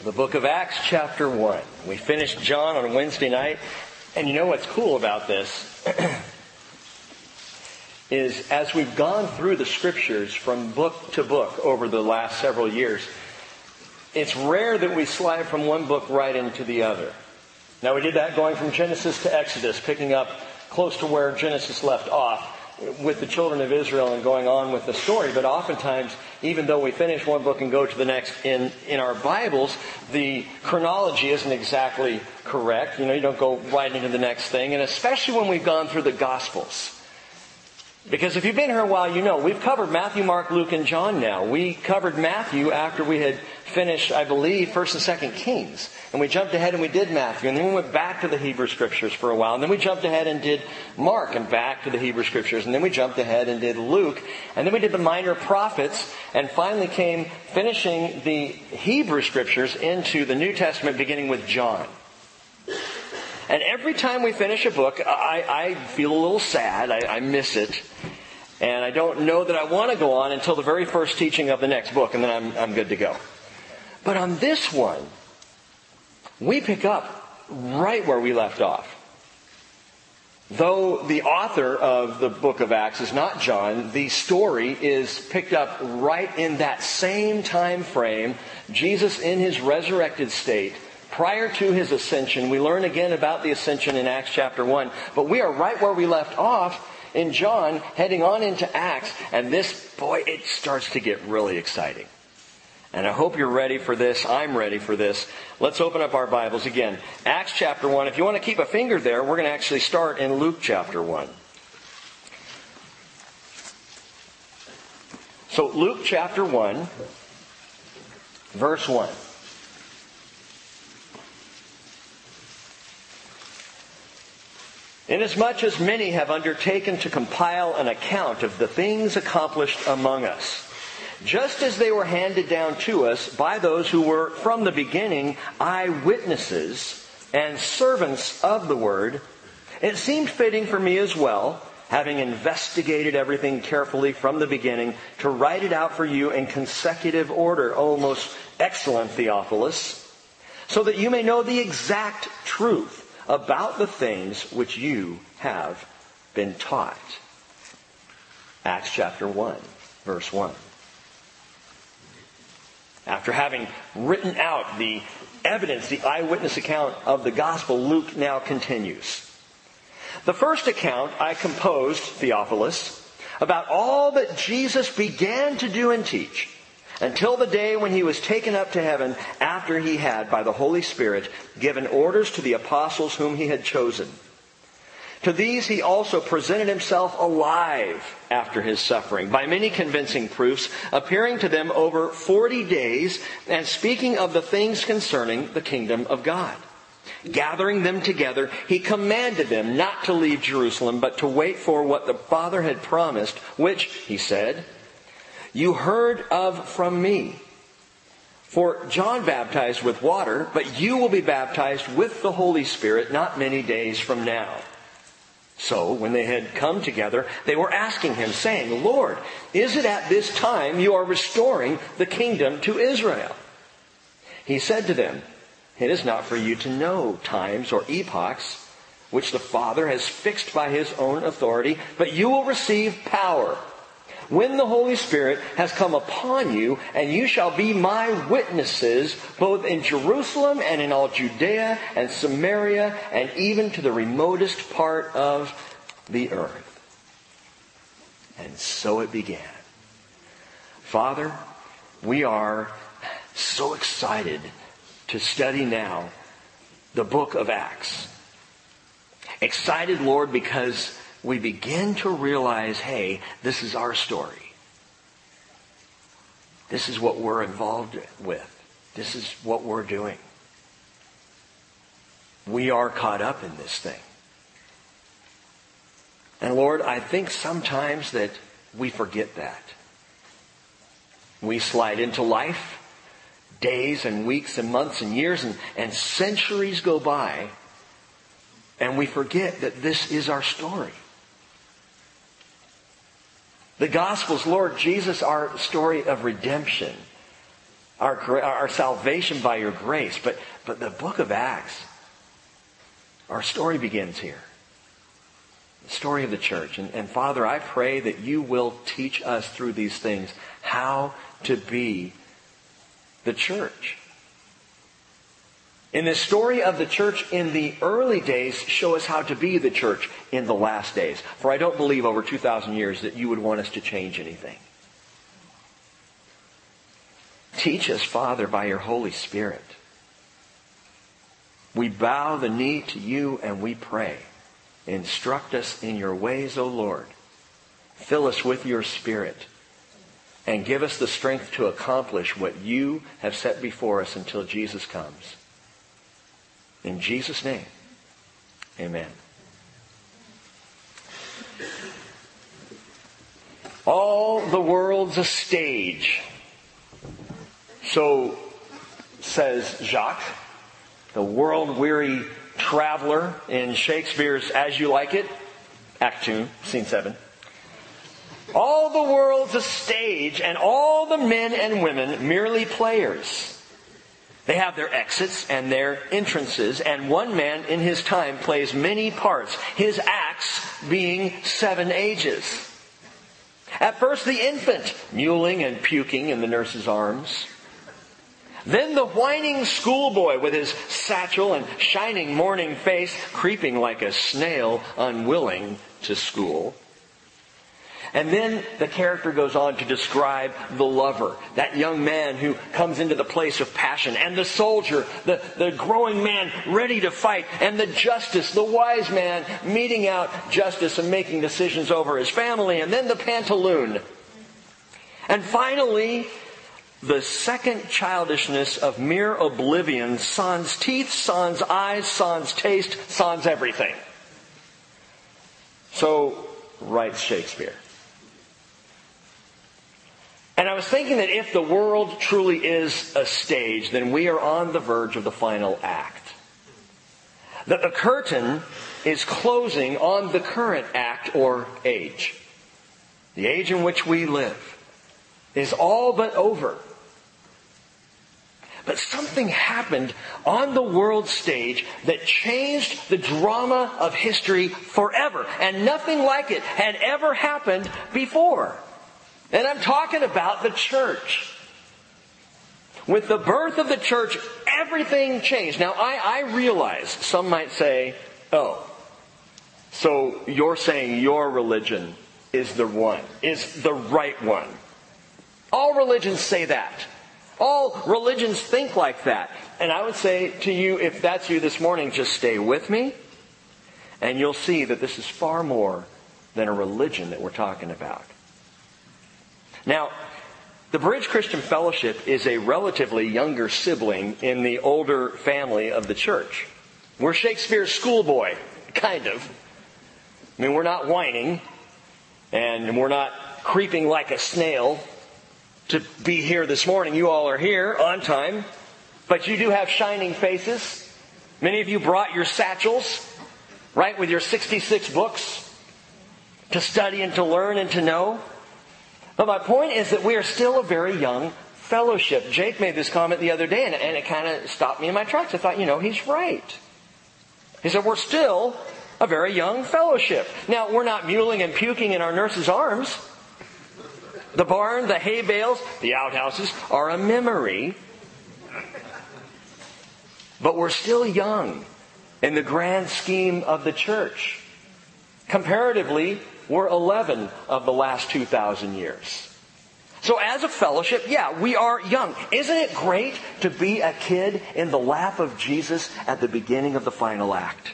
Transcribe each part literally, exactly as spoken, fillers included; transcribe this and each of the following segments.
The book of Acts, chapter one. We finished John on Wednesday night. And you know what's cool about this is as we've gone through the scriptures from book to book over the last several years, it's rare that we slide from one book right into the other. Now we did that going from Genesis to Exodus, picking up close to where Genesis left off with the children of Israel and going on with the story. But oftentimes, even though we finish one book and go to the next in, in our Bibles, the chronology isn't exactly correct. You know, you don't go right into the next thing. And especially when we've gone through the Gospels. Because if you've been here a while, you know, we've covered Matthew, Mark, Luke, and John now. We covered Matthew after we had finished, I believe, First and Second Kings. And we jumped ahead and we did Matthew. And then we went back to the Hebrew Scriptures for a while. And then we jumped ahead and did Mark and back to the Hebrew Scriptures. And then we jumped ahead and did Luke. And then we did the minor prophets. And finally came finishing the Hebrew Scriptures into the New Testament beginning with John. And every time we finish a book, I, I feel a little sad. I, I miss it. And I don't know that I want to go on until the very first teaching of the next book. And then I'm, I'm good to go. But on this one, we pick up right where we left off. Though the author of the book of Acts is not John, the story is picked up right in that same time frame. Jesus in his resurrected state. Prior to his ascension, we learn again about the ascension in Acts chapter one. But we are right where we left off in John, heading on into Acts. And this, boy, it starts to get really exciting. And I hope you're ready for this. I'm ready for this. Let's open up our Bibles again. Acts chapter one. If you want to keep a finger there, we're going to actually start in Luke chapter one. So Luke chapter one, verse one. Inasmuch as many have undertaken to compile an account of the things accomplished among us, just as they were handed down to us by those who were from the beginning eyewitnesses and servants of the word, it seemed fitting for me as well, having investigated everything carefully from the beginning, to write it out for you in consecutive order, O most excellent Theophilus, so that you may know the exact truth about the things which you have been taught. Acts chapter one, verse one. After having written out the evidence, the eyewitness account of the gospel, Luke now continues. The first account I composed, Theophilus, about all that Jesus began to do and teach, until the day when he was taken up to heaven after he had, by the Holy Spirit, given orders to the apostles whom he had chosen. To these he also presented himself alive after his suffering, by many convincing proofs, appearing to them over forty days, and speaking of the things concerning the kingdom of God. Gathering them together, he commanded them not to leave Jerusalem, but to wait for what the Father had promised, which, he said, you heard of from me. For John baptized with water, but you will be baptized with the Holy Spirit not many days from now. So, when they had come together, they were asking him, saying, Lord, is it at this time you are restoring the kingdom to Israel? He said to them, it is not for you to know times or epochs which the Father has fixed by his own authority, but you will receive power when the Holy Spirit has come upon you, and you shall be my witnesses both in Jerusalem and in all Judea and Samaria and even to the remotest part of the earth. And so it began. Father, we are so excited to study now the book of Acts. Excited, Lord, because we begin to realize, hey, this is our story. This is what we're involved with. This is what we're doing. We are caught up in this thing. And Lord, I think sometimes that we forget that. We slide into life. Days and weeks and months and years and, and centuries go by. And we forget that this is our story. The Gospels, Lord Jesus, our story of redemption. our, our salvation by your grace. But, but the book of Acts, our story begins here. The story of the church. And, and Father, I pray that you will teach us through these things how to be the church. In the story of the church in the early days, show us how to be the church in the last days. For I don't believe over two thousand years that you would want us to change anything. Teach us, Father, by your Holy Spirit. We bow the knee to you and we pray. Instruct us in your ways, O Lord. Fill us with your Spirit. And give us the strength to accomplish what you have set before us until Jesus comes. In Jesus' name, amen. All the world's a stage. So says Jacques, the world-weary traveler in Shakespeare's As You Like It, Act two, Scene seven. All the world's a stage, and all the men and women merely players. They have their exits and their entrances, and one man in his time plays many parts, his acts being seven ages. At first the infant, mewling and puking in the nurse's arms. Then the whining schoolboy with his satchel and shining morning face, creeping like a snail, unwilling to school. And then the character goes on to describe the lover, that young man who comes into the place of passion, and the soldier, the, the growing man ready to fight, and the justice, the wise man meting out justice and making decisions over his family, and then the pantaloon. And finally, the second childishness of mere oblivion, sans teeth, sans eyes, sans taste, sans everything. So writes Shakespeare. And I was thinking that if the world truly is a stage, then we are on the verge of the final act. That the curtain is closing on the current act or age. The age in which we live is all but over. But something happened on the world stage that changed the drama of history forever. And nothing like it had ever happened before. And I'm talking about the church. With the birth of the church, everything changed. Now, I, I realize some might say, oh, so you're saying your religion is the one, is the right one. All religions say that. All religions think like that. And I would say to you, if that's you this morning, just stay with me. And you'll see that this is far more than a religion that we're talking about. Now, the Bridge Christian Fellowship is a relatively younger sibling in the older family of the church. We're Shakespeare's schoolboy, kind of. I mean, we're not whining, and we're not creeping like a snail to be here this morning. You all are here on time, but you do have shining faces. Many of you brought your satchels, right, with your sixty-six books to study and to learn and to know. But my point is that we are still a very young fellowship. Jake made this comment the other day, and, and it kind of stopped me in my tracks. I thought, you know, he's right. He said, we're still a very young fellowship. Now, we're not mewling and puking in our nurse's arms. The barn, the hay bales, the outhouses are a memory. But we're still young in the grand scheme of the church. Comparatively, we're eleven of the last two thousand years. So as a fellowship, yeah, we are young. Isn't it great to be a kid in the lap of Jesus at the beginning of the final act?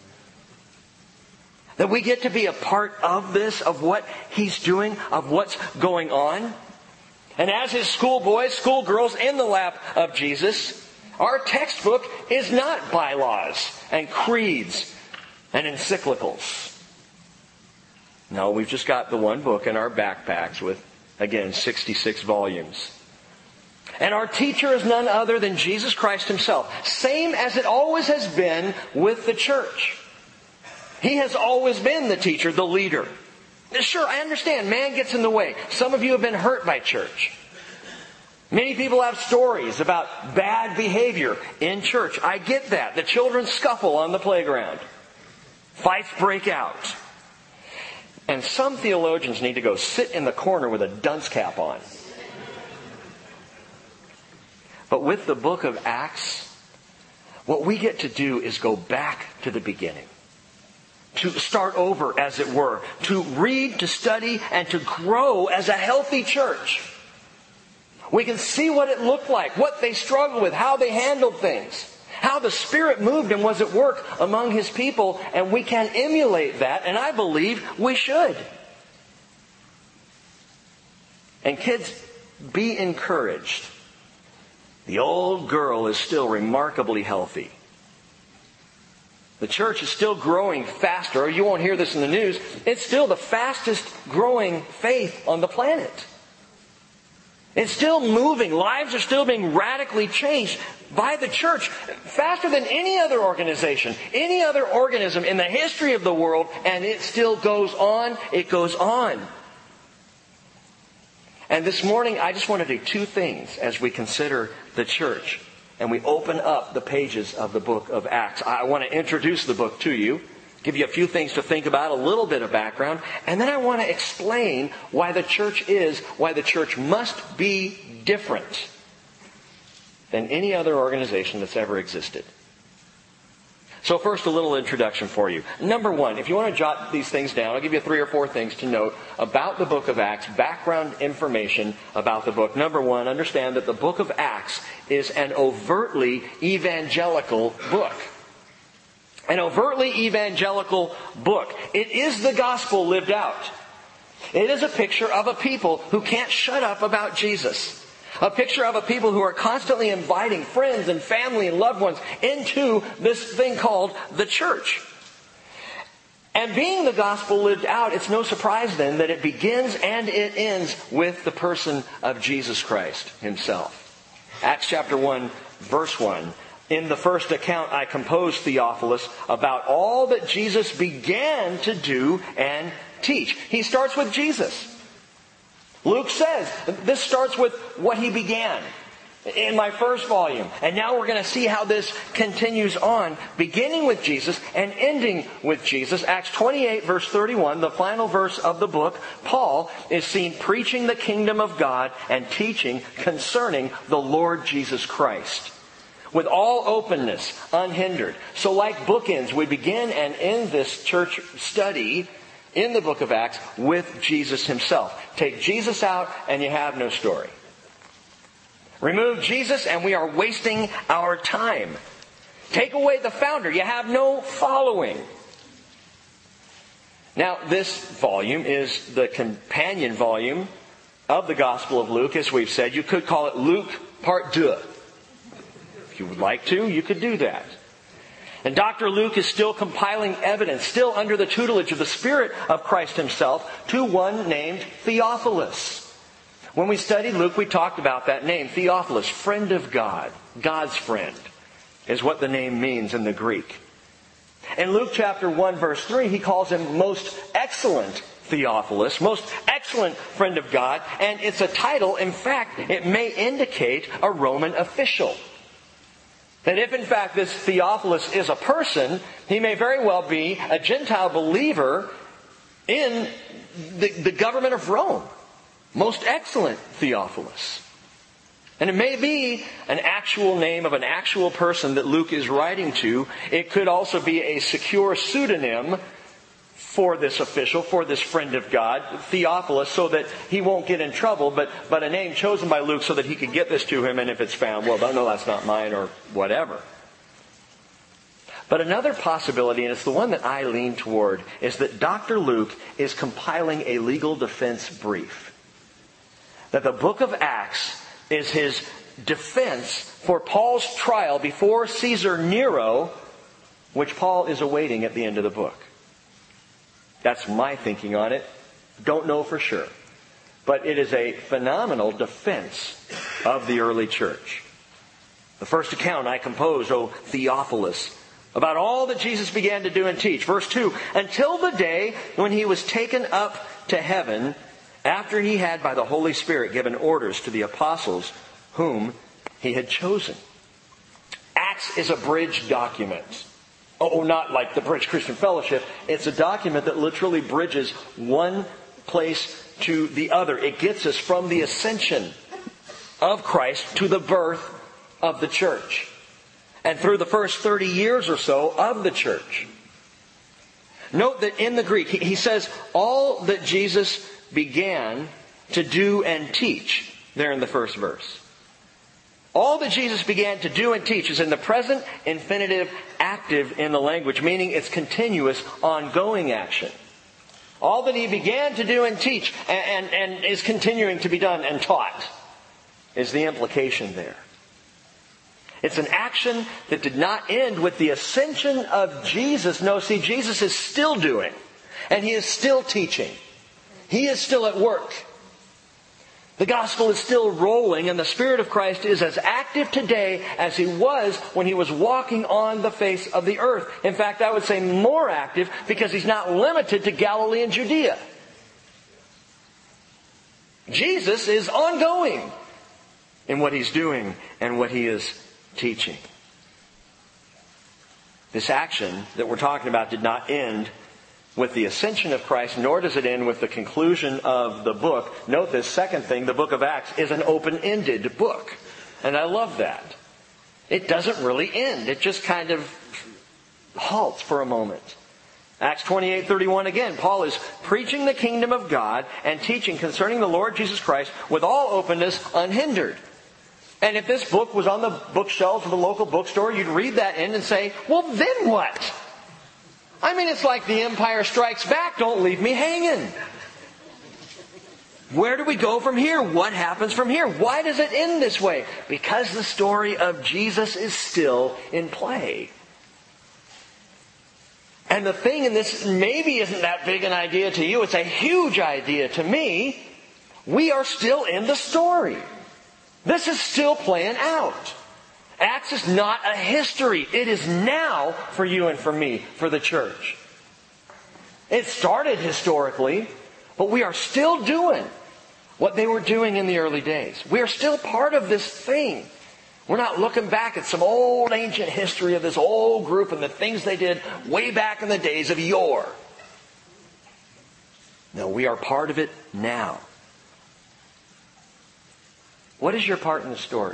That we get to be a part of this, of what He's doing, of what's going on. And as His schoolboys, schoolgirls in the lap of Jesus, our textbook is not bylaws and creeds and encyclicals. No, we've just got the one book in our backpacks with, again, sixty-six volumes. And our teacher is none other than Jesus Christ Himself. Same as it always has been with the church. He has always been the teacher, the leader. Sure, I understand, man gets in the way. Some of you have been hurt by church. Many people have stories about bad behavior in church. I get that. The children scuffle on the playground. Fights break out. And some theologians need to go sit in the corner with a dunce cap on. But with the book of Acts, what we get to do is go back to the beginning. To start over, as it were. To read, to study, and to grow as a healthy church. We can see what it looked like, what they struggled with, how they handled things, how the Spirit moved and was at work among His people, and we can emulate that, and I believe we should. And kids, be encouraged. The old girl is still remarkably healthy. The church is still growing faster. You won't hear this in the news. It's still the fastest growing faith on the planet. It's still moving. Lives are still being radically changed by the church faster than any other organization, any other organism in the history of the world, and it still goes on. It goes on. And this morning, I just want to do two things as we consider the church and we open up the pages of the book of Acts. I want to introduce the book to you, give you a few things to think about, a little bit of background, and then I want to explain why the church is, why the church must be different than any other organization that's ever existed. So first, a little introduction for you. Number one, if you want to jot these things down, I'll give you three or four things to note about the book of Acts, background information about the book. Number one, understand that the book of Acts is an overtly evangelical book. An overtly evangelical book. It is the gospel lived out. It is a picture of a people who can't shut up about Jesus. A picture of a people who are constantly inviting friends and family and loved ones into this thing called the church. And being the gospel lived out, it's no surprise then that it begins and it ends with the person of Jesus Christ Himself. Acts chapter one, verse one. In the first account I composed, Theophilus, about all that Jesus began to do and teach. He starts with Jesus. Luke says, this starts with what He began in my first volume. And now we're going to see how this continues on, beginning with Jesus and ending with Jesus. Acts twenty-eight, verse thirty-one, the final verse of the book, Paul is seen preaching the kingdom of God and teaching concerning the Lord Jesus Christ. With all openness, unhindered. So like bookends, we begin and end this church study in the book of Acts with Jesus Himself. Take Jesus out and you have no story. Remove Jesus and we are wasting our time. Take away the founder, you have no following. Now, this volume is the companion volume of the Gospel of Luke, as we've said. You could call it Luke Part Deux. If you would like to, you could do that. And Doctor Luke is still compiling evidence, still under the tutelage of the Spirit of Christ Himself, to one named Theophilus. When we studied Luke, we talked about that name, Theophilus, friend of God, God's friend, is what the name means in the Greek. In Luke chapter one, verse three, he calls him most excellent Theophilus, most excellent friend of God, and it's a title, in fact, it may indicate a Roman official. That if in fact this Theophilus is a person, he may very well be a Gentile believer in the, the government of Rome. Most excellent Theophilus. And it may be an actual name of an actual person that Luke is writing to. It could also be a secure pseudonym for this official, for this friend of God, Theophilus, so that he won't get in trouble, but, but a name chosen by Luke so that he could get this to him, and if it's found, well, no, that's not mine, or whatever. But another possibility, and it's the one that I lean toward, is that Doctor Luke is compiling a legal defense brief. That the book of Acts is his defense for Paul's trial before Caesar Nero, which Paul is awaiting at the end of the book. That's my thinking on it. Don't know for sure. But it is a phenomenal defense of the early church. The first account I composed, O Theophilus, about all that Jesus began to do and teach. Verse two, until the day when He was taken up to heaven, after He had by the Holy Spirit given orders to the apostles whom he had chosen. Acts is a bridge document. Oh, not like the Bridge Christian Fellowship. It's a document that literally bridges one place to the other. It gets us from the ascension of Christ to the birth of the church. And through the first thirty years or so of the church. Note that in the Greek, he says, all that Jesus began to do and teach, there in the first verse. All that Jesus began to do and teach is in the present infinitive active in the language, meaning it's continuous, ongoing action. All that he began to do and teach and, and, and is continuing to be done and taught is the implication there. It's an action that did not end with the ascension of Jesus. No, see, Jesus is still doing, and he is still teaching. He is still at work. The gospel is still rolling, and the Spirit of Christ is as active today as he was when he was walking on the face of the earth. In fact, I would say more active because he's not limited to Galilee and Judea. Jesus is ongoing in what he's doing and what he is teaching. This action that we're talking about did not end with the ascension of Christ, nor does it end with the conclusion of the book. Note this second thing, the book of Acts is an open-ended book. And I love that. It doesn't really end. It just kind of halts for a moment. Acts twenty-eight thirty-one again, Paul is preaching the kingdom of God and teaching concerning the Lord Jesus Christ with all openness, unhindered. And if this book was on the bookshelves of the local bookstore, you'd read that end and say, well, then what? I mean, it's like The Empire Strikes Back. Don't leave me hanging. Where do we go from here? What happens from here? Why does it end this way? Because the story of Jesus is still in play. And the thing in this maybe isn't that big an idea to you. It's a huge idea to me. We are still in the story. This is still playing out. Acts is not a history. It is now for you and for me, for the church. It started historically, but we are still doing what they were doing in the early days. We are still part of this thing. We're not looking back at some old ancient history of this old group and the things they did way back in the days of yore. No, we are part of it now. What is your part in the story?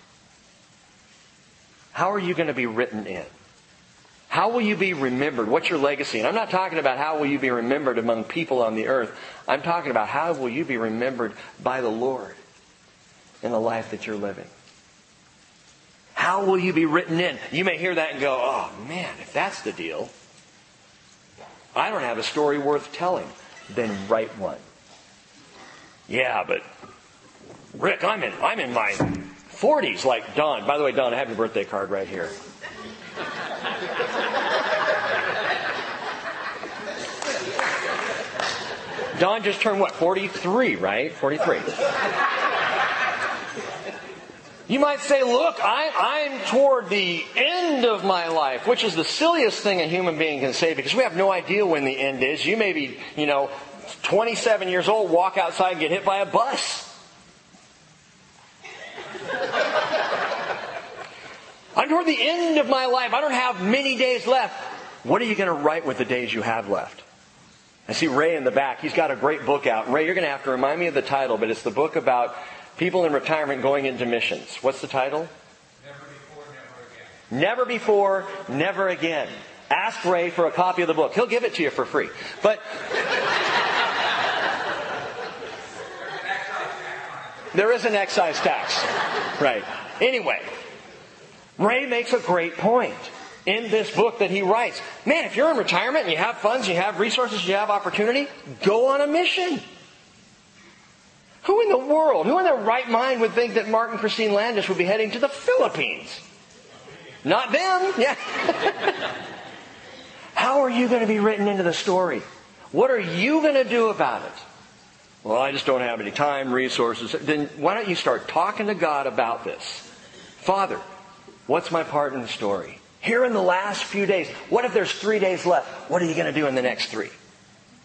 How are you going to be written in? How will you be remembered? What's your legacy? And I'm not talking about how will you be remembered among people on the earth. I'm talking about how will you be remembered by the Lord in the life that you're living. How will you be written in? You may hear that and go, oh man, if that's the deal, I don't have a story worth telling. Then write one. Yeah, but Rick, I'm in, I'm in my forties like Don. By the way, Don, I have your birthday card right here. Don just turned what? forty-three, right? forty-three. You might say, look, I, I'm toward the end of my life, which is the silliest thing a human being can say because we have no idea when the end is. You may be, you know, twenty-seven years old, walk outside and get hit by a bus. I'm toward the end of my life. I don't have many days left. What are you going to write with the days you have left? I see Ray in the back. He's got a great book out. Ray, you're going to have to remind me of the title, but it's the book about people in retirement going into missions. What's the title? Never Before, Never Again. Never Before, Never Again. Ask Ray for a copy of the book. He'll give it to you for free. But there is an excise tax. Right. Anyway, Ray makes a great point in this book that he writes. Man, if you're in retirement and you have funds, you have resources, you have opportunity, go on a mission. Who in the world, who in their right mind would think that Mark and Christine Landis would be heading to the Philippines? Not them. Yeah. How are you going to be written into the story? What are you going to do about it? Well, I just don't have any time, resources. Then why don't you start talking to God about this? Father, what's my part in the story? Here in the last few days, what if there's three days left? What are you going to do in the next three?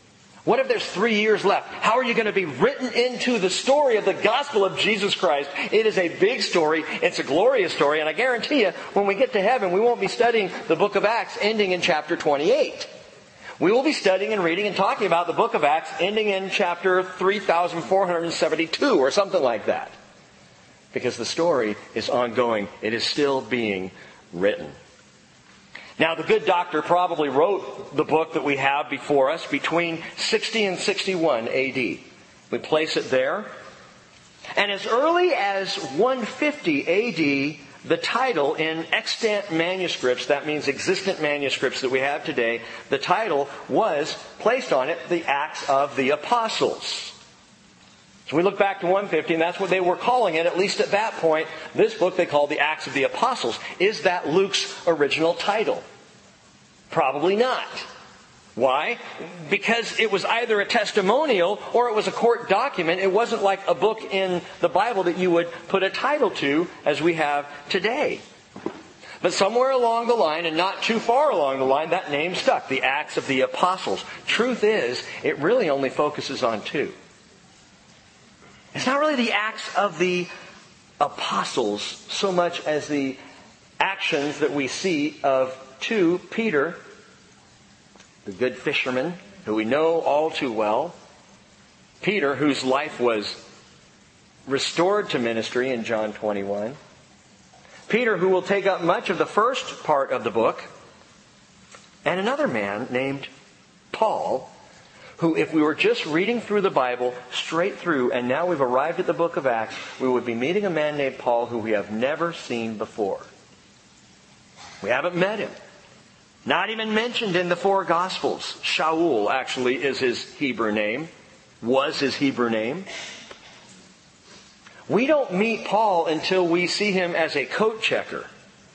What if there's three years left? How are you going to be written into the story of the gospel of Jesus Christ? It is a big story. It's a glorious story. And I guarantee you, when we get to heaven, we won't be studying the book of Acts ending in chapter twenty-eight. We will be studying and reading and talking about the book of Acts ending in chapter three thousand four hundred seventy-two or something like that. Because the story is ongoing. It is still being written. Now, the good doctor probably wrote the book that we have before us between sixty and sixty-one A D. We place it there. And as early as one fifty A D, the title in extant manuscripts, that means existent manuscripts that we have today, the title was placed on it, the Acts of the Apostles. So we look back to one fifty, and that's what they were calling it, at least at that point. This book they called the Acts of the Apostles. Is that Luke's original title? Probably not. Why? Because it was either a testimonial or it was a court document. It wasn't like a book in the Bible that you would put a title to as we have today. But somewhere along the line, and not too far along the line, that name stuck, the Acts of the Apostles. Truth is, it really only focuses on two. It's not really the Acts of the Apostles so much as the actions that we see of two, Peter, the good fisherman, who we know all too well. Peter, whose life was restored to ministry in John twenty-one. Peter, who will take up much of the first part of the book. And another man named Paul, who, if we were just reading through the Bible straight through, and now we've arrived at the book of Acts, we would be meeting a man named Paul who we have never seen before. We haven't met him. Not even mentioned in the four Gospels. Shaul, actually, is his Hebrew name. Was his Hebrew name. We don't meet Paul until we see him as a coat checker.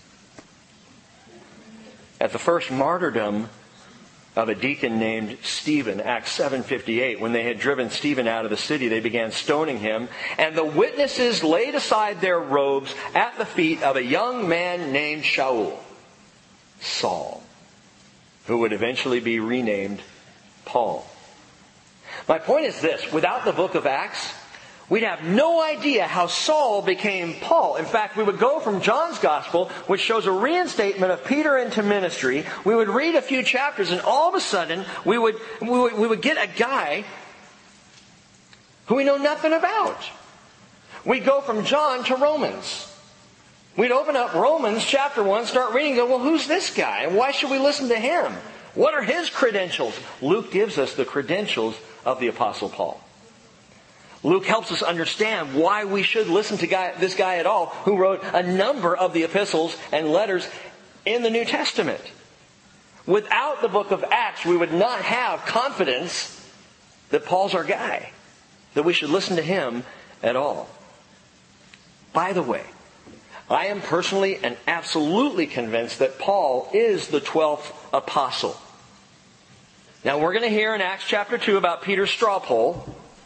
At the first martyrdom of a deacon named Stephen, Acts seven fifty-eight. When they had driven Stephen out of the city, they began stoning him. And the witnesses laid aside their robes at the feet of a young man named Shaul, Saul, who would eventually be renamed Paul. My point is this. Without the book of Acts, we'd have no idea how Saul became Paul. In fact, we would go from John's Gospel, which shows a reinstatement of Peter into ministry. We would read a few chapters, and all of a sudden, we would, we would, we would get a guy who we know nothing about. We'd go from John to Romans. We'd open up Romans chapter one, start reading, and go, well, who's this guy? And why should we listen to him? What are his credentials? Luke gives us the credentials of the Apostle Paul. Luke helps us understand why we should listen to guy, this guy at all, who wrote a number of the epistles and letters in the New Testament. Without the book of Acts, we would not have confidence that Paul's our guy, that we should listen to him at all. By the way, I am personally and absolutely convinced that Paul is the twelfth apostle. Now we're going to hear in Acts chapter two about Peter's straw poll.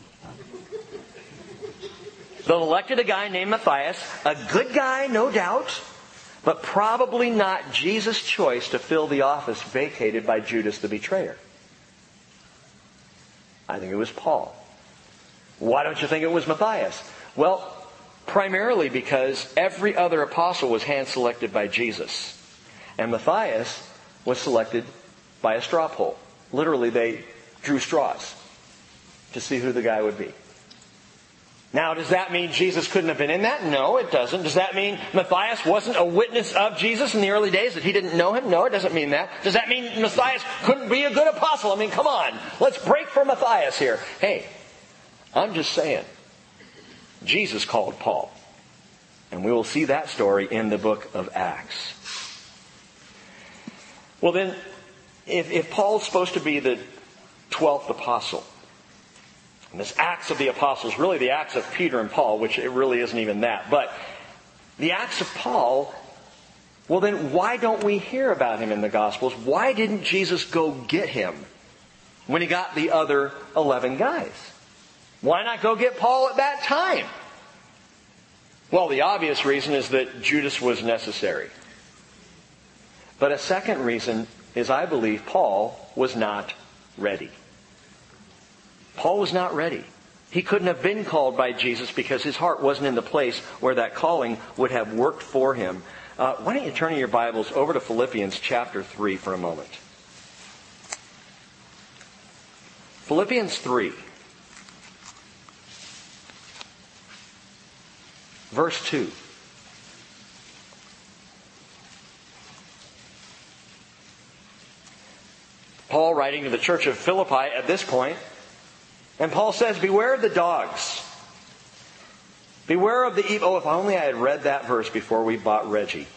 They'll elected a guy named Matthias, a good guy, no doubt, but probably not Jesus' choice to fill the office vacated by Judas the betrayer. I think it was Paul. Why don't you think it was Matthias? Well, primarily because every other apostle was hand-selected by Jesus. And Matthias was selected by a straw poll. Literally, they drew straws to see who the guy would be. Now, does that mean Jesus couldn't have been in that? No, it doesn't. Does that mean Matthias wasn't a witness of Jesus in the early days, that he didn't know him? No, it doesn't mean that. Does that mean Matthias couldn't be a good apostle? I mean, come on. Let's break for Matthias here. Hey, I'm just saying. Jesus called Paul. And we will see that story in the book of Acts. Well then, if, if Paul's supposed to be the twelfth apostle, and this Acts of the Apostles, really the Acts of Peter and Paul, which it really isn't even that. But the Acts of Paul, well then why don't we hear about him in the Gospels? Why didn't Jesus go get him when he got the other eleven guys? Why not go get Paul at that time? Well, the obvious reason is that Judas was necessary. But a second reason is I believe Paul was not ready. Paul was not ready. He couldn't have been called by Jesus because his heart wasn't in the place where that calling would have worked for him. Uh, why don't you turn in your Bibles over to Philippians chapter three for a moment. Philippians three. Verse two. Paul writing to the church of Philippi at this point, and Paul says, beware of the dogs. Beware of the evil. Oh, if only I had read that verse before we bought Reggie.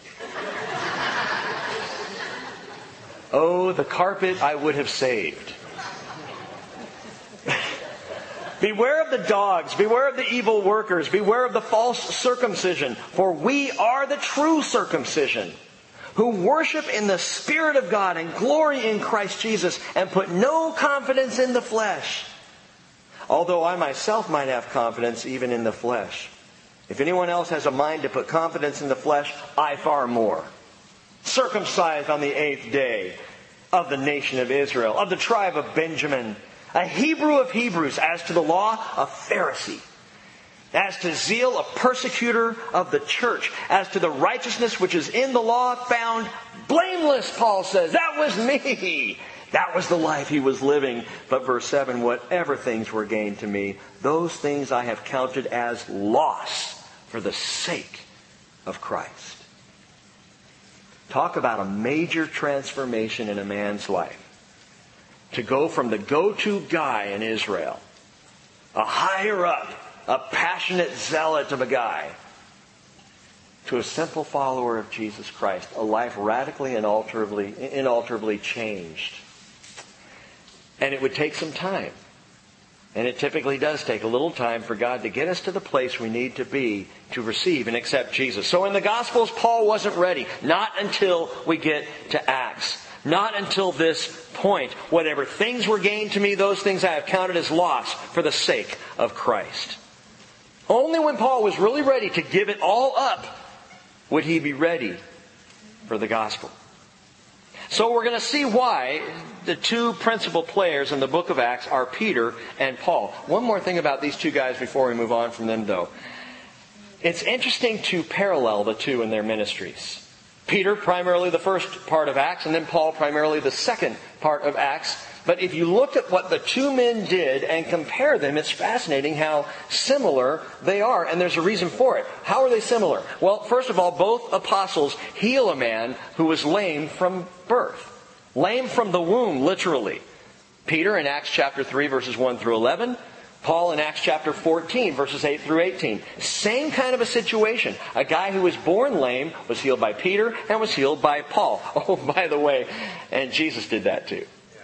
Oh, the carpet I would have saved. Beware of the dogs. Beware of the evil workers. Beware of the false circumcision. For we are the true circumcision, who worship in the Spirit of God and glory in Christ Jesus and put no confidence in the flesh. Although I myself might have confidence even in the flesh. If anyone else has a mind to put confidence in the flesh, I far more. Circumcised on the eighth day, of the nation of Israel, of the tribe of Benjamin, a Hebrew of Hebrews, as to the law, a Pharisee, as to zeal, a persecutor of the church, as to the righteousness which is in the law, found blameless, Paul says. That was me. That was the life he was living. But verse seven, whatever things were gained to me, those things I have counted as loss for the sake of Christ. Talk about a major transformation in a man's life. To go from the go-to guy in Israel, a higher up, a passionate zealot of a guy, to a simple follower of Jesus Christ, a life radically and alterably, inalterably changed. And it would take some time. And it typically does take a little time for God to get us to the place we need to be to receive and accept Jesus. So in the Gospels, Paul wasn't ready. Not until we get to Acts. Not until this point. Whatever things were gained to me, those things I have counted as loss for the sake of Christ. Only when Paul was really ready to give it all up would he be ready for the gospel. So we're going to see why the two principal players in the book of Acts are Peter and Paul. One more thing about these two guys before we move on from them, though. It's interesting to parallel the two in their ministries. Peter, primarily the first part of Acts, and then Paul, primarily the second part of Acts. But if you look at what the two men did and compare them, it's fascinating how similar they are. And there's a reason for it. How are they similar? Well, first of all, both apostles heal a man who was lame from birth. Lame from the womb, literally. Peter in Acts chapter three, verses one through eleven. Paul in Acts chapter fourteen, verses eight through eighteen. Same kind of a situation. A guy who was born lame was healed by Peter and was healed by Paul. Oh, by the way, and Jesus did that too.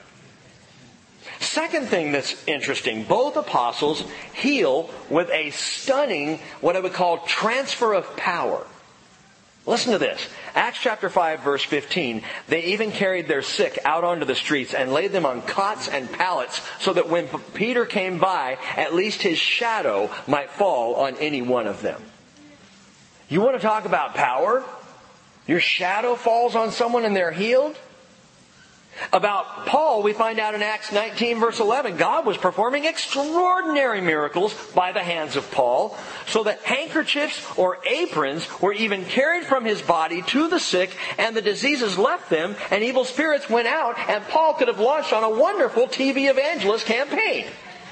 Second thing that's interesting, both apostles heal with a stunning, what I would call, transfer of power. Listen to this. Acts chapter five, verse fifteen. They even carried their sick out onto the streets and laid them on cots and pallets so that when Peter came by, at least his shadow might fall on any one of them. You want to talk about power? Your shadow falls on someone and they're healed? About Paul, we find out in Acts nineteen, verse eleven, God was performing extraordinary miracles by the hands of Paul, so that handkerchiefs or aprons were even carried from his body to the sick, and the diseases left them, and evil spirits went out, and Paul could have launched on a wonderful T V evangelist campaign.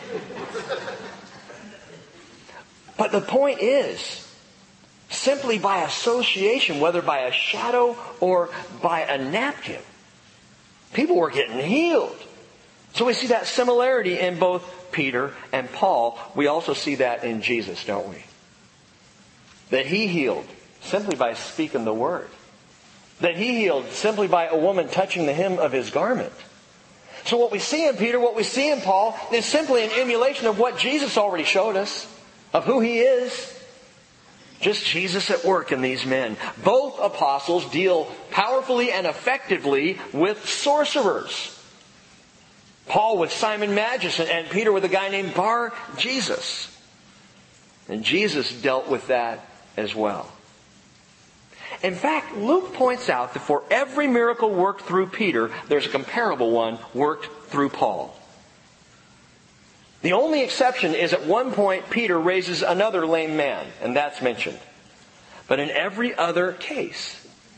But the point is, simply by association, whether by a shadow or by a napkin, people were getting healed. So we see that similarity in both Peter and Paul. We also see that in Jesus, don't we? That he healed simply by speaking the word. That he healed simply by a woman touching the hem of his garment. So what we see in Peter, what we see in Paul, is simply an emulation of what Jesus already showed us, of who he is. Just Jesus at work in these men. Both apostles deal powerfully and effectively with sorcerers. Paul with Simon Magus and Peter with a guy named Bar Jesus. And Jesus dealt with that as well. In fact, Luke points out that for every miracle worked through Peter, there's a comparable one worked through Paul. The only exception is at one point Peter raises another lame man, and that's mentioned. But in every other case,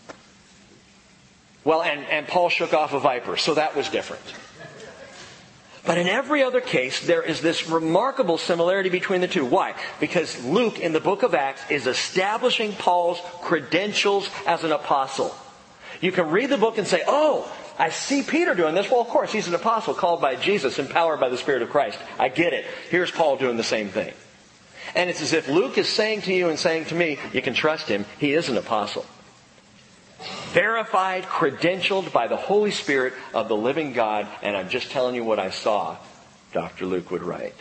well, and, and Paul shook off a viper, so that was different. But in every other case, there is this remarkable similarity between the two. Why? Because Luke, in the book of Acts, is establishing Paul's credentials as an apostle. You can read the book and say, oh, I see Peter doing this. Well, of course, he's an apostle called by Jesus, empowered by the Spirit of Christ. I get it. Here's Paul doing the same thing. And it's as if Luke is saying to you and saying to me, you can trust him. He is an apostle. Verified, credentialed by the Holy Spirit of the living God. And I'm just telling you what I saw, Doctor Luke would write.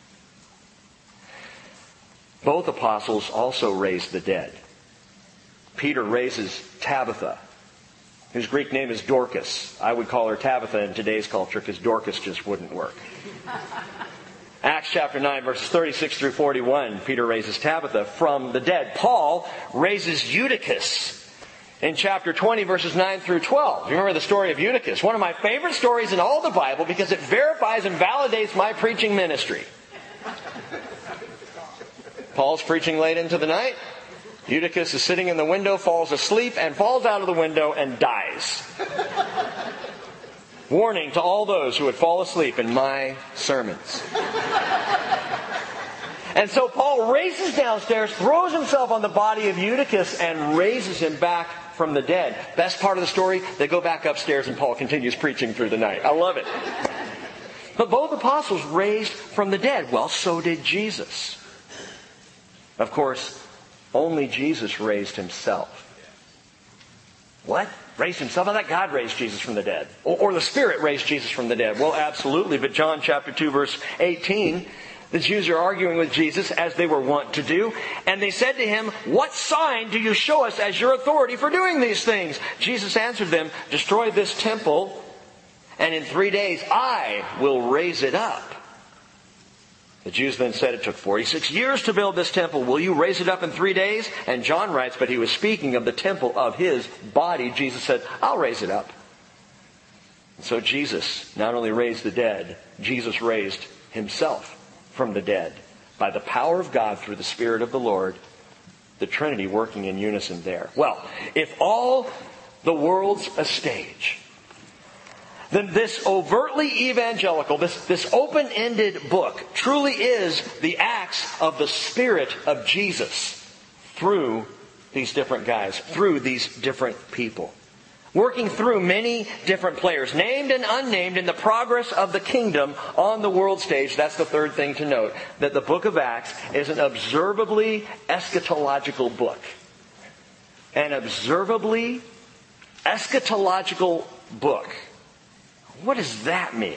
Both apostles also raised the dead. Peter raises Tabitha, whose Greek name is Dorcas. I would call her Tabitha in today's culture because Dorcas just wouldn't work. Acts chapter nine, verses thirty-six through forty-one, Peter raises Tabitha from the dead. Paul raises Eutychus in chapter twenty, verses nine through twelve. You remember the story of Eutychus? One of my favorite stories in all the Bible because it verifies and validates my preaching ministry. Paul's preaching late into the night. Eutychus is sitting in the window, falls asleep, and falls out of the window and dies. Warning to all those who would fall asleep in my sermons. And so Paul races downstairs, throws himself on the body of Eutychus, and raises him back from the dead. Best part of the story, they go back upstairs and Paul continues preaching through the night. I love it. But both apostles raised from the dead. Well, so did Jesus. Of course, only Jesus raised himself. What? Raised himself? I thought God raised Jesus from the dead. Or, or the Spirit raised Jesus from the dead. Well, absolutely. But John chapter two, verse eighteen, the Jews are arguing with Jesus as they were wont to do. And they said to him, what sign do you show us as your authority for doing these things? Jesus answered them, destroy this temple, and in three days I will raise it up. The Jews then said, it took forty-six years to build this temple. Will you raise it up in three days? And John writes, but he was speaking of the temple of his body. Jesus said, I'll raise it up. And so Jesus not only raised the dead, Jesus raised himself from the dead by the power of God through the Spirit of the Lord, the Trinity working in unison there. Well, if all the world's a stage, then this overtly evangelical, this, this open-ended book truly is the acts of the Spirit of Jesus through these different guys, through these different people. Working through many different players, named and unnamed, in the progress of the kingdom on the world stage. That's the third thing to note, that the book of Acts is an observably eschatological book. An observably eschatological book. What does that mean?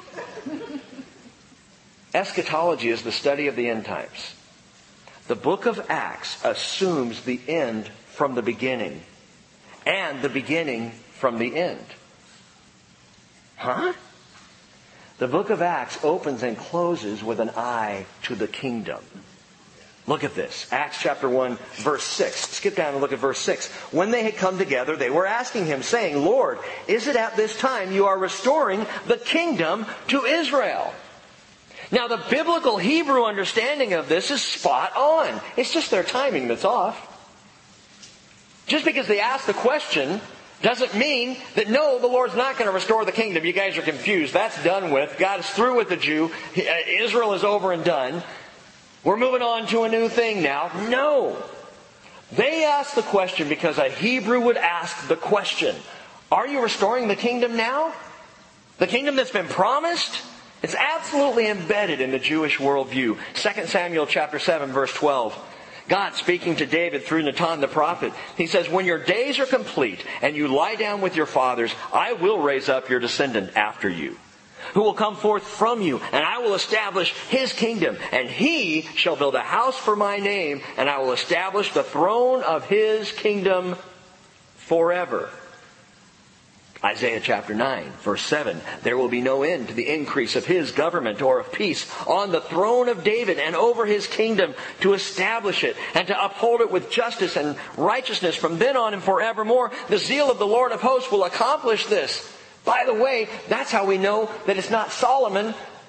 Eschatology is the study of the end times. The book of Acts assumes the end from the beginning and the beginning from the end. Huh? The book of Acts opens and closes with an eye to the kingdom. Look at this. Acts chapter one, verse six. Skip down and look at verse six. When they had come together, they were asking him, saying, Lord, is it at this time you are restoring the kingdom to Israel? Now, the biblical Hebrew understanding of this is spot on. It's just their timing that's off. Just because they ask the question doesn't mean that, no, the Lord's not going to restore the kingdom. You guys are confused. That's done with. God is through with the Jew. Israel is over and done. We're moving on to a new thing now. No. They asked the question because a Hebrew would ask the question, are you restoring the kingdom now? The kingdom that's been promised? It's absolutely embedded in the Jewish worldview. Second Samuel chapter seven, verse twelve. God speaking to David through Nathan the prophet. He says, when your days are complete and you lie down with your fathers, I will raise up your descendant after you, who will come forth from you, and I will establish his kingdom, and he shall build a house for my name, and I will establish the throne of his kingdom forever. Isaiah chapter nine, verse seven. There will be no end to the increase of his government or of peace on the throne of David and over his kingdom, to establish it and to uphold it with justice and righteousness from then on and forevermore. The zeal of the Lord of hosts will accomplish this. By the way, that's how we know that it's not Solomon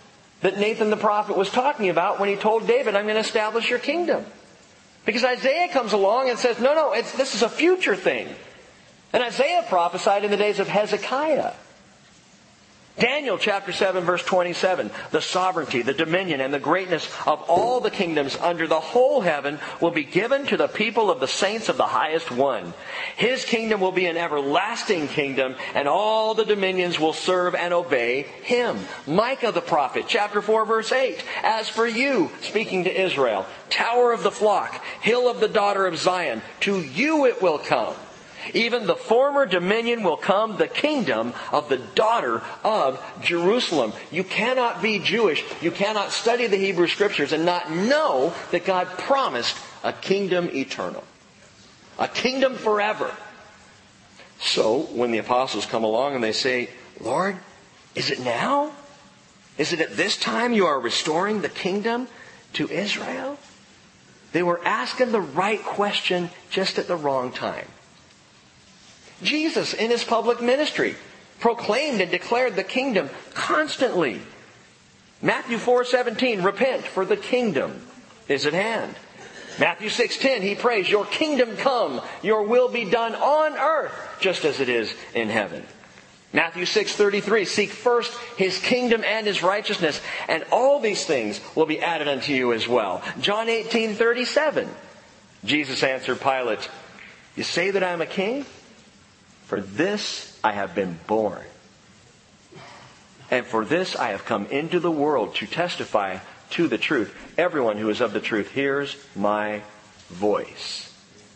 that Nathan the prophet was talking about when he told David, I'm going to establish your kingdom. Because Isaiah comes along and says, no, no, it's, this is a future thing. And Isaiah prophesied in the days of Hezekiah. Daniel chapter seven verse twenty-seven, the sovereignty, the dominion, and the greatness of all the kingdoms under the whole heaven will be given to the people of the saints of the highest one. His kingdom will be an everlasting kingdom, and all the dominions will serve and obey Him. Micah the prophet, chapter four verse eight, as for you, speaking to Israel, tower of the flock, hill of the daughter of Zion, to you it will come. Even the former dominion will come, the kingdom of the daughter of Jerusalem. You cannot be Jewish, you cannot study the Hebrew Scriptures and not know that God promised a kingdom eternal. A kingdom forever. So, when the apostles come along and they say, Lord, is it now? Is it at this time you are restoring the kingdom to Israel? They were asking the right question just at the wrong time. Jesus, in His public ministry, proclaimed and declared the kingdom constantly. Matthew four seventeen, repent, for the kingdom is at hand. Matthew six ten, He prays, your kingdom come, your will be done on earth, just as it is in heaven. Matthew six thirty-three, seek first His kingdom and His righteousness, and all these things will be added unto you as well. John eighteen thirty-seven, Jesus answered Pilate, you say that I am a king? For this I have been born. And for this I have come into the world to testify to the truth. Everyone who is of the truth hears my voice.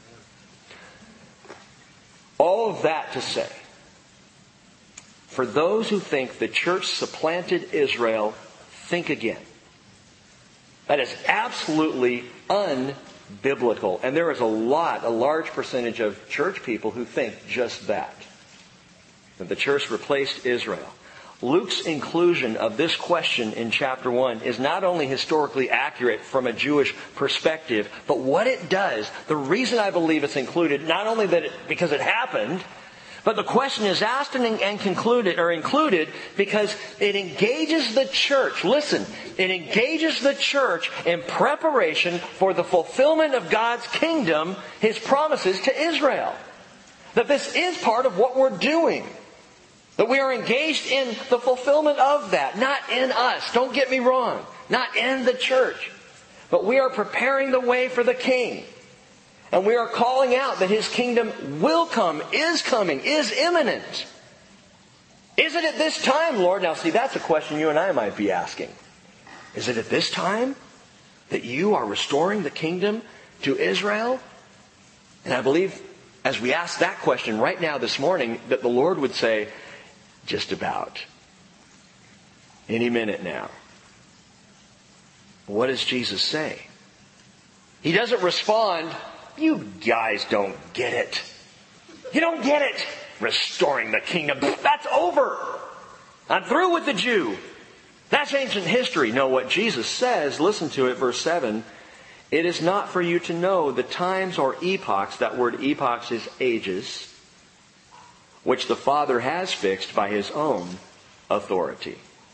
All of that to say, for those who think the church supplanted Israel, think again. That is absolutely unbiblical. Biblical. And there is a lot, a large percentage of church people who think just that. That the church replaced Israel. Luke's inclusion of this question in chapter one is not only historically accurate from a Jewish perspective, but what it does, the reason I believe it's included, not only that it, because it happened, but the question is asked and, and concluded or included because it engages the church. Listen, it engages the church in preparation for the fulfillment of God's kingdom, His promises to Israel. That this is part of what we're doing. That we are engaged in the fulfillment of that, not in us. Don't get me wrong. Not in the church. But we are preparing the way for the King. And we are calling out that His kingdom will come, is coming, is imminent. Is it at this time, Lord? Now see, that's a question you and I might be asking. Is it at this time that you are restoring the kingdom to Israel? And I believe as we ask that question right now this morning, that the Lord would say, just about. Any minute now. What does Jesus say? He doesn't respond, you guys don't get it. You don't get it. Restoring the kingdom. That's over. I'm through with the Jew. That's ancient history. No, what Jesus says, listen to it, verse seven. It is not for you to know the times or epochs, that word epochs is ages, which the Father has fixed by His own authority.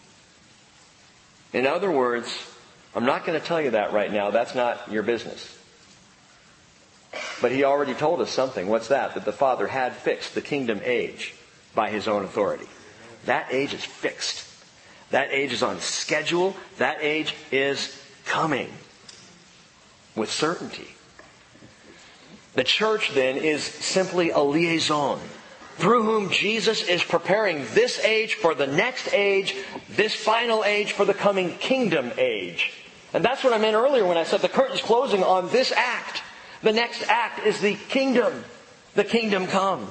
In other words, I'm not going to tell you that right now. That's not your business. But He already told us something. What's that? That the Father had fixed the kingdom age by His own authority. That age is fixed. That age is on schedule. That age is coming with certainty. The church then is simply a liaison through whom Jesus is preparing this age for the next age, this final age for the coming kingdom age. And that's what I meant earlier when I said the curtain's closing on this act. The next act is the kingdom. The kingdom come.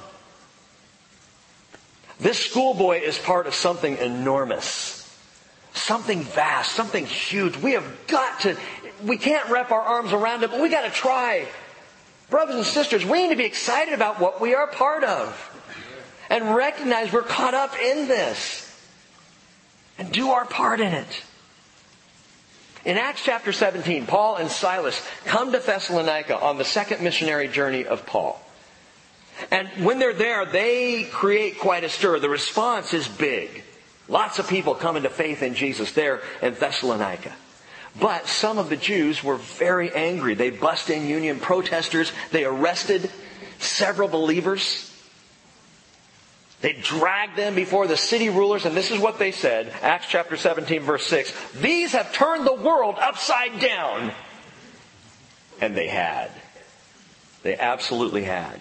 This schoolboy is part of something enormous. Something vast. Something huge. We have got to, we can't wrap our arms around it, but we got to try. Brothers and sisters, we need to be excited about what we are part of. And recognize we're caught up in this. And do our part in it. In Acts chapter seventeen, Paul and Silas come to Thessalonica on the second missionary journey of Paul. And when they're there, they create quite a stir. The response is big. Lots of people coming to faith in Jesus there in Thessalonica. But some of the Jews were very angry. They bust in Union protesters. They arrested several believers. They dragged them before the city rulers, and this is what they said. Acts chapter seventeen, verse six. These have turned the world upside down. And they had. They absolutely had.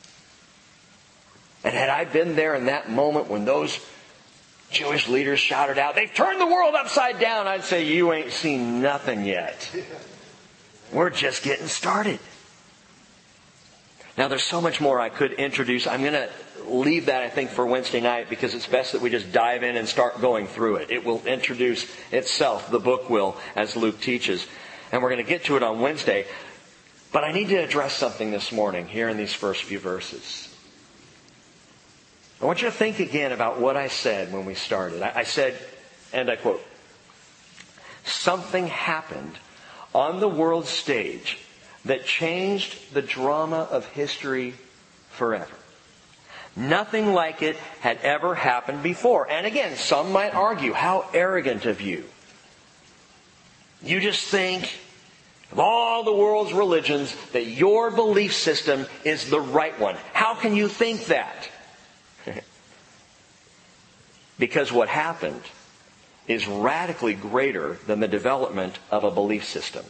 And had I been there in that moment when those Jewish leaders shouted out, they've turned the world upside down, I'd say, you ain't seen nothing yet. We're just getting started. Now, there's so much more I could introduce. I'm going to leave that, I think, for Wednesday night because it's best that we just dive in and start going through it. It will introduce itself. The book will, as Luke teaches. And we're going to get to it on Wednesday. But I need to address something this morning here in these first few verses. I want you to think again about what I said when we started. I said, and I quote, something happened on the world stage that changed the drama of history forever. Nothing like it had ever happened before. And again, some might argue, how arrogant of you. You just think of all the world's religions that your belief system is the right one. How can you think that? Because what happened is radically greater than the development of a belief system.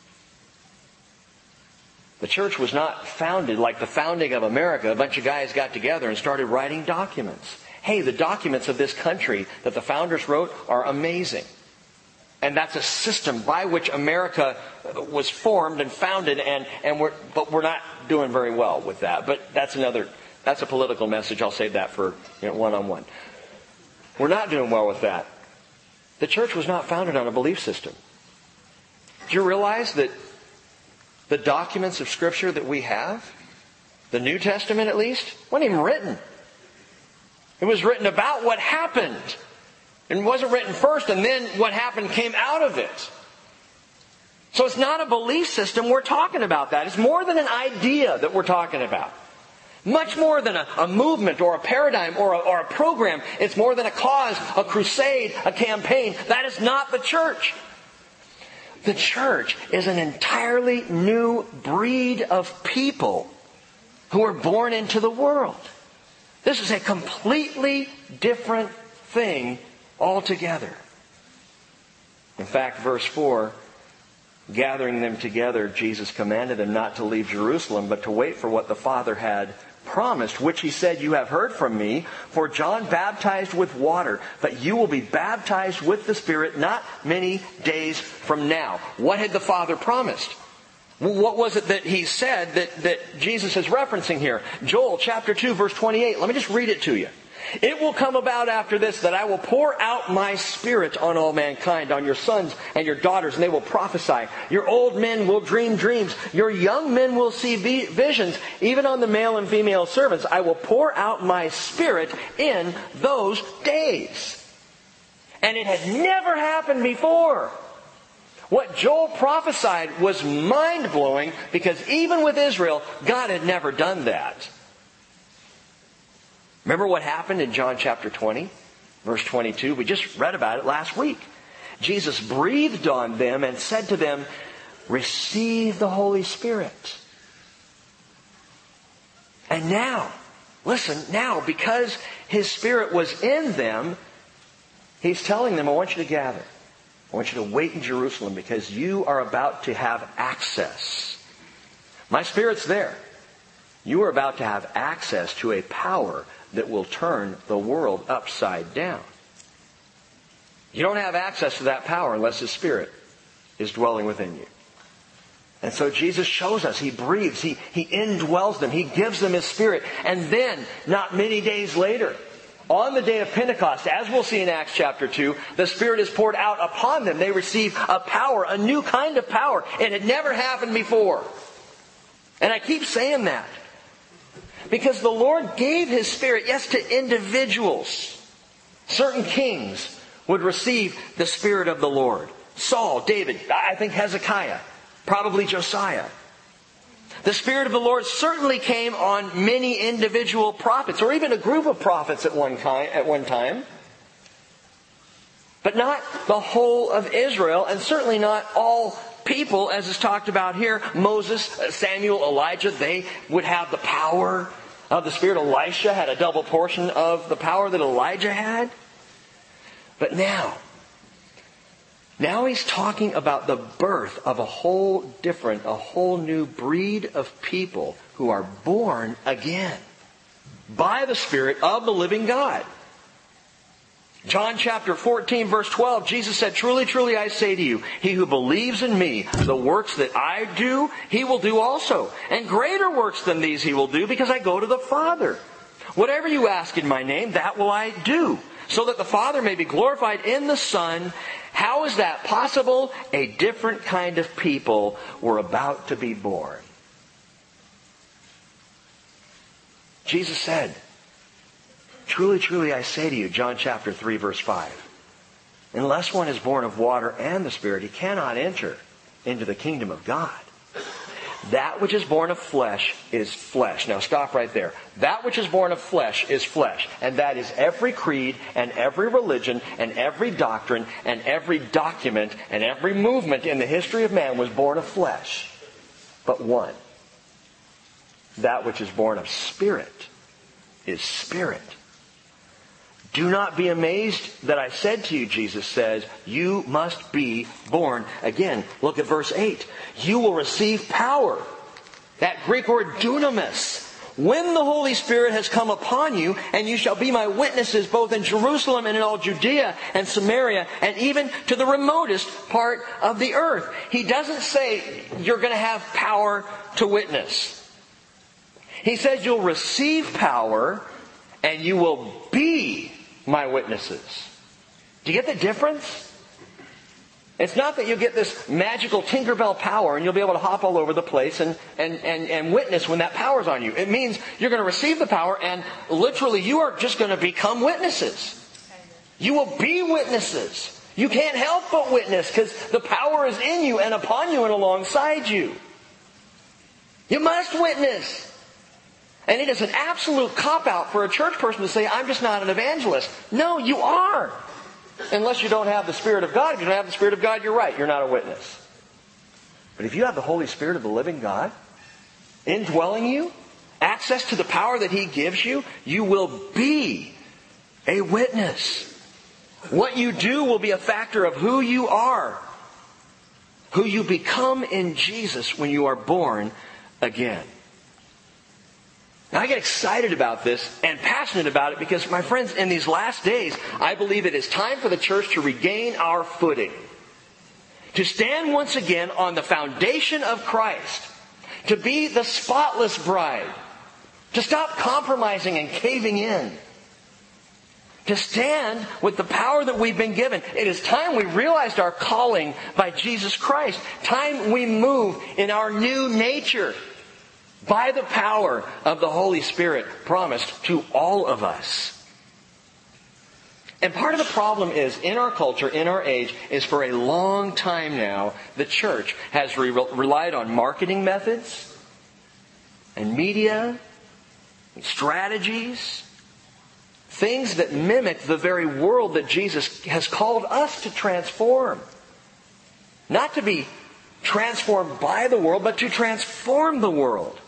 The church was not founded like the founding of America. A bunch of guys got together and started writing documents. Hey, the documents of this country that the founders wrote are amazing. And that's a system by which America was formed and founded, and, and we're, but we're not doing very well with that. But that's another, that's a political message. I'll save that for, you know, one-on-one. We're not doing well with that. The church was not founded on a belief system. Do you realize that the documents of Scripture that we have, the New Testament at least, wasn't even written. It was written about what happened. It wasn't written first and then what happened came out of it. So it's not a belief system we're talking about that. It's more than an idea that we're talking about. Much more than a, a movement or a paradigm or a, or a program. It's more than a cause, a crusade, a campaign. That is not the church. The church is an entirely new breed of people who are born into the world. This is a completely different thing altogether. In fact, verse four, gathering them together, Jesus commanded them not to leave Jerusalem, but to wait for what the Father had promised, which he said, you have heard from me, for John baptized with water, but you will be baptized with the Spirit not many days from now. What had the Father promised? What was it that he said that, that Jesus is referencing here? Joel chapter two, verse twenty-eight. Let me just read it to you. It will come about after this that I will pour out my Spirit on all mankind, on your sons and your daughters, and they will prophesy. Your old men will dream dreams. Your young men will see visions. Even on the male and female servants, I will pour out my Spirit in those days. And it had never happened before. What Joel prophesied was mind-blowing because even with Israel, God had never done that. Remember what happened in John chapter twenty, verse twenty-two? We just read about it last week. Jesus breathed on them and said to them, receive the Holy Spirit. And now, listen, now, because His Spirit was in them, He's telling them, I want you to gather. I want you to wait in Jerusalem because you are about to have access. My Spirit's there. You are about to have access to a power that will turn the world upside down. You don't have access to that power unless His Spirit is dwelling within you. And so Jesus shows us. He breathes. He, he indwells them. He gives them His Spirit. And then, not many days later, on the day of Pentecost, as we'll see in Acts chapter two, the Spirit is poured out upon them. They receive a power, a new kind of power. It had never happened before. And I keep saying that. Because the Lord gave His Spirit, yes, to individuals. Certain kings would receive the Spirit of the Lord. Saul, David, I think Hezekiah, probably Josiah. The Spirit of the Lord certainly came on many individual prophets, or even a group of prophets at one time. At one time. But not the whole of Israel, and certainly not all people, as is talked about here. Moses, Samuel, Elijah, they would have the power of the Spirit. Elisha had a double portion of the power that Elijah had. But now, now he's talking about the birth of a whole different, a whole new breed of people who are born again by the Spirit of the living God. John chapter fourteen, verse twelve, Jesus said, "Truly, truly, I say to you, he who believes in me, the works that I do, he will do also. And greater works than these he will do, because I go to the Father. Whatever you ask in my name, that will I do, so that the Father may be glorified in the Son." How is that possible? A different kind of people were about to be born. Jesus said, "Truly, truly, I say to you," John chapter three, verse five, "unless one is born of water and the Spirit, he cannot enter into the kingdom of God. That which is born of flesh is flesh." Now stop right there. That which is born of flesh is flesh. And that is every creed and every religion and every doctrine and every document and every movement in the history of man was born of flesh. But one. That which is born of Spirit is spirit. "Do not be amazed that I said to you," Jesus says, "you must be born again." Look at verse eight. "You will receive power." That Greek word dunamis. "When the Holy Spirit has come upon you, and you shall be my witnesses both in Jerusalem and in all Judea and Samaria, and even to the remotest part of the earth." He doesn't say you're going to have power to witness. He says you'll receive power and you will be my witnesses. Do you get the difference? It's not that you'll get this magical Tinkerbell power and you'll be able to hop all over the place and, and, and, and witness when that power's on you. It means you're going to receive the power and literally you are just going to become witnesses. You will be witnesses. You can't help but witness because the power is in you and upon you and alongside you. You must witness. And it is an absolute cop-out for a church person to say, "I'm just not an evangelist." No, you are. Unless you don't have the Spirit of God. If you don't have the Spirit of God, you're right. You're not a witness. But if you have the Holy Spirit of the living God indwelling you, access to the power that He gives you, you will be a witness. What you do will be a factor of who you are, who you become in Jesus when you are born again. Now, I get excited about this and passionate about it because, my friends, in these last days, I believe it is time for the church to regain our footing. To stand once again on the foundation of Christ. To be the spotless bride. To stop compromising and caving in. To stand with the power that we've been given. It is time we realized our calling by Jesus Christ. Time we move in our new nature. By the power of the Holy Spirit promised to all of us. And part of the problem is, in our culture, in our age, is for a long time now, the church has re- relied on marketing methods and media and strategies, things that mimic the very world that Jesus has called us to transform. Not to be transformed by the world, but to transform the world.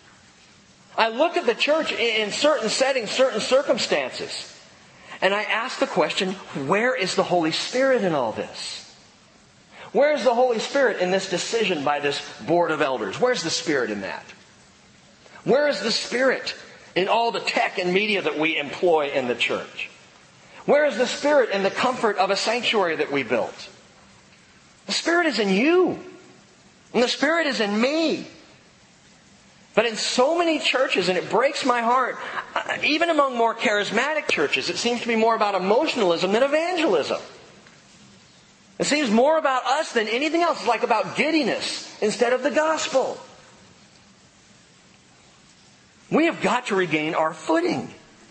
I look at the church in certain settings, certain circumstances, and I ask the question, where is the Holy Spirit in all this? Where is the Holy Spirit in this decision by this board of elders? Where's the Spirit in that? Where is the Spirit in all the tech and media that we employ in the church? Where is the Spirit in the comfort of a sanctuary that we built? The Spirit is in you. And the Spirit is in me. But in so many churches, and it breaks my heart, even among more charismatic churches, it seems to be more about emotionalism than evangelism. It seems more about us than anything else. It's like about giddiness instead of the gospel. We have got to regain our footing.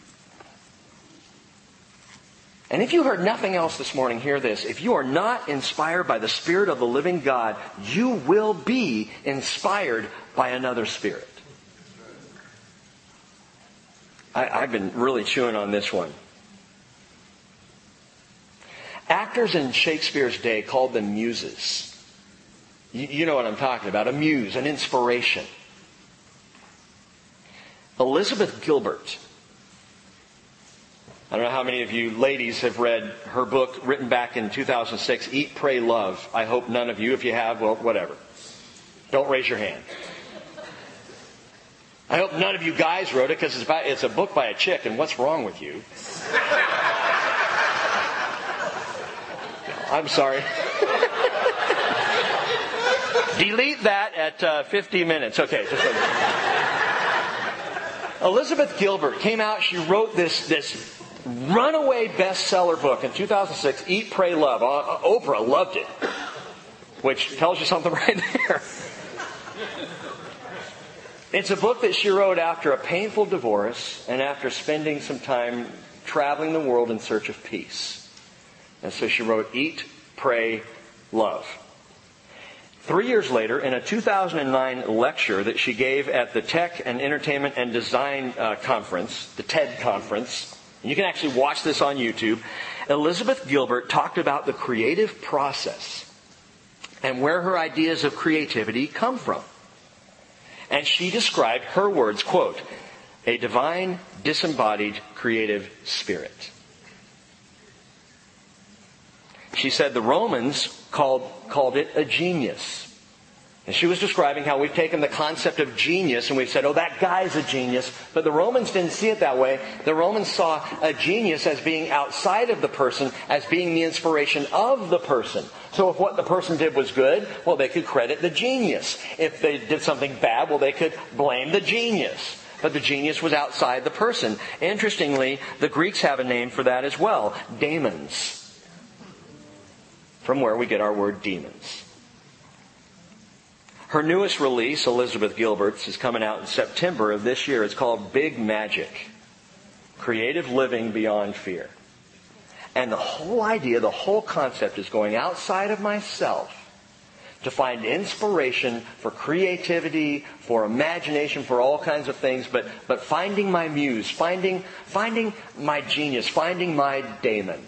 And if you heard nothing else this morning, hear this. If you are not inspired by the Spirit of the living God, you will be inspired by another spirit. I, I've been really chewing on this one. Act actors in Shakespeare's day called them muses. You, you know what I'm talking about. A muse, an inspiration. Elizabeth Gilbert. I don't know how many of you ladies have read her book written back in two thousand six, Eat, Pray, Love. I hope none of you. If you have, well, whatever. Don't raise your hand. I hope none of you guys wrote it because it's, about, it's a book by a chick, and what's wrong with you? I'm sorry. Delete that at uh, fifty minutes. Okay. Just Elizabeth Gilbert came out. She wrote this this runaway bestseller book in two thousand six, Eat, Pray, Love. Uh, Oprah loved it, which tells you something right there. It's a book that she wrote after a painful divorce and after spending some time traveling the world in search of peace. And so she wrote Eat, Pray, Love. Three years later, in a two thousand nine lecture that she gave at the Tech and Entertainment and Design uh, Conference, the TED Conference, and you can actually watch this on YouTube, Elizabeth Gilbert talked about the creative process and where her ideas of creativity come from. And she described her words, quote, a divine, disembodied, creative spirit. She said the Romans called, called it a genius. And she was describing how we've taken the concept of genius and we've said, oh, that guy's a genius. But the Romans didn't see it that way. The Romans saw a genius as being outside of the person, as being the inspiration of the person. So if what the person did was good, well, they could credit the genius. If they did something bad, well, they could blame the genius. But the genius was outside the person. Interestingly, the Greeks have a name for that as well. Daemons. From where we get our word demons. Her newest release, Elizabeth Gilbert's, is coming out in September of this year. It's called Big Magic. Creative Living Beyond Fear. And the whole idea, the whole concept is going outside of myself to find inspiration for creativity, for imagination, for all kinds of things, but, but finding my muse, finding, finding my genius, finding my daemon.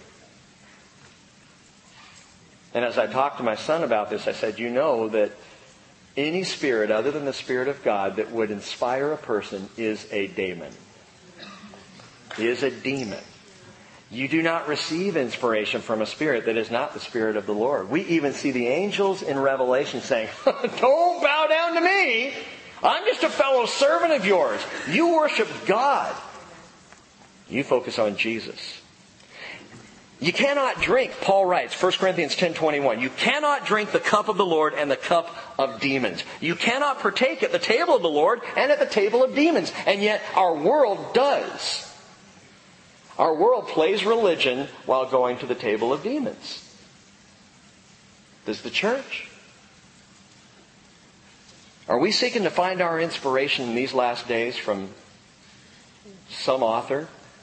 And as I talked to my son about this, I said, you know that any spirit other than the Spirit of God that would inspire a person is a daemon. Is a demon. You do not receive inspiration from a spirit that is not the Spirit of the Lord. We even see the angels in Revelation saying, don't bow down to me. I'm just a fellow servant of yours. You worship God. You focus on Jesus. You cannot drink, Paul writes, First Corinthians ten twenty-one, you cannot drink the cup of the Lord and the cup of demons. You cannot partake at the table of the Lord and at the table of demons. And yet our world does. Our world plays religion while going to the table of demons. Does the church? Are we seeking to find our inspiration in these last days from some author?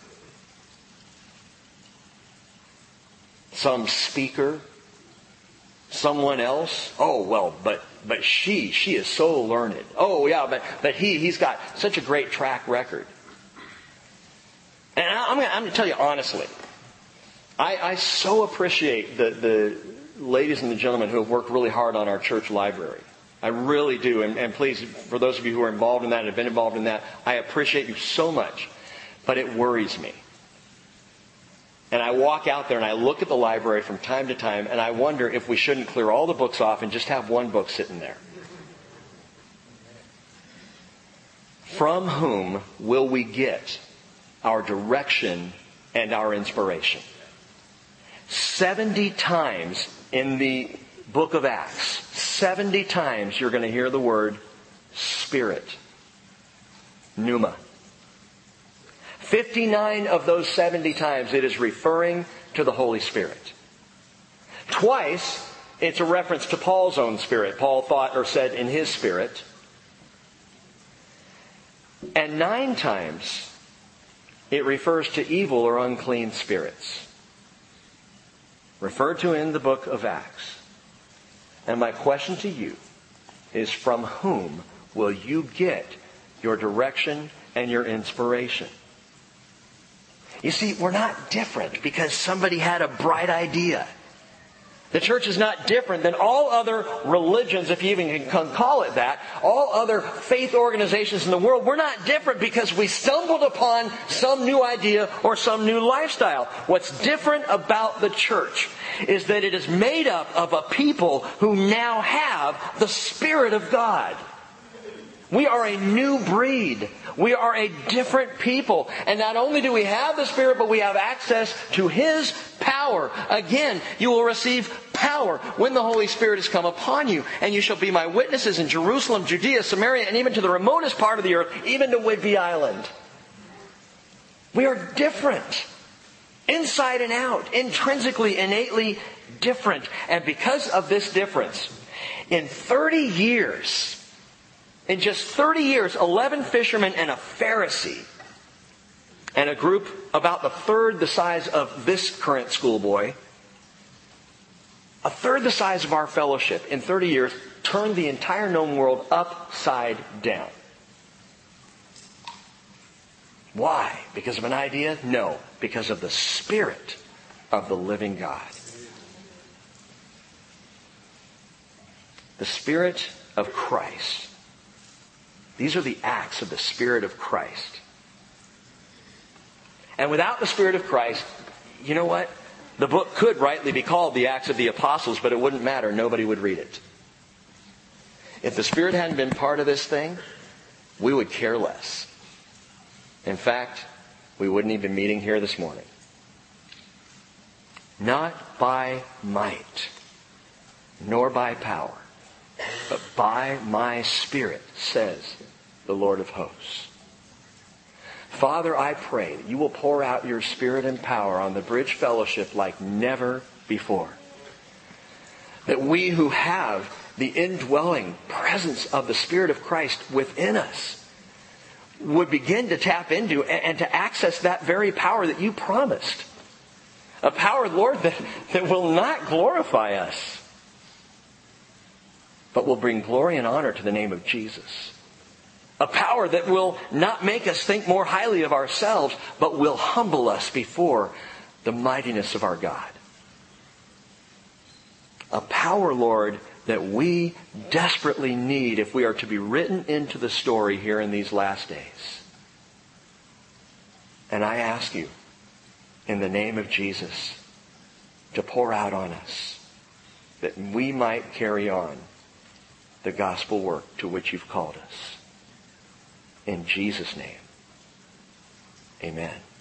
Some speaker, someone else. Oh, well, but but she, she is so learned. Oh, yeah, but but he, he's got such a great track record. And I'm going I'm to tell you honestly, I, I so appreciate the, the ladies and the gentlemen who have worked really hard on our church library. I really do. And, and please, for those of you who are involved in that and have been involved in that, I appreciate you so much. But it worries me. And I walk out there and I look at the library from time to time and I wonder if we shouldn't clear all the books off and just have one book sitting there. From whom will we get our direction and our inspiration? Seventy times in the book of Acts, seventy times you're going to hear the word Spirit. Pneuma. fifty-nine of those seventy times it is referring to the Holy Spirit. Twice it's a reference to Paul's own spirit. Paul thought or said in his spirit. And nine times it refers to evil or unclean spirits. Referred to in the book of Acts. And my question to you is, from whom will you get your direction and your inspiration? You see, we're not different because somebody had a bright idea. The church is not different than all other religions, if you even can call it that. All other faith organizations in the world. We're not different because we stumbled upon some new idea or some new lifestyle. What's different about the church is that it is made up of a people who now have the Spirit of God. We are a new breed. We are a different people. And not only do we have the Spirit, but we have access to His power. Again, you will receive power when the Holy Spirit has come upon you. And you shall be my witnesses in Jerusalem, Judea, Samaria, and even to the remotest part of the earth, even to Whidbey Island. We are different. Inside and out. Intrinsically, innately different. And because of this difference, in thirty years... In just thirty years, eleven fishermen and a Pharisee, and a group about the third the size of this current schoolboy, a third the size of our fellowship, in thirty years, turned the entire known world upside down. Why? Because of an idea? No. Because of the Spirit of the living God. The Spirit of Christ. These are the acts of the Spirit of Christ. And without the Spirit of Christ, you know what? The book could rightly be called the Acts of the Apostles, but it wouldn't matter. Nobody would read it. If the Spirit hadn't been part of this thing, we would care less. In fact, we wouldn't even be meeting here this morning. Not by might, nor by power, but by my Spirit, says the Lord of hosts. Father, I pray that you will pour out your Spirit and power on the Bridge Fellowship like never before. That we who have the indwelling presence of the Spirit of Christ within us would begin to tap into and to access that very power that you promised. A power, Lord, that, that will not glorify us, but will bring glory and honor to the name of Jesus. A power that will not make us think more highly of ourselves, but will humble us before the mightiness of our God. A power, Lord, that we desperately need if we are to be written into the story here in these last days. And I ask you, in the name of Jesus, to pour out on us, that we might carry on the gospel work to which you've called us. In Jesus' name, amen.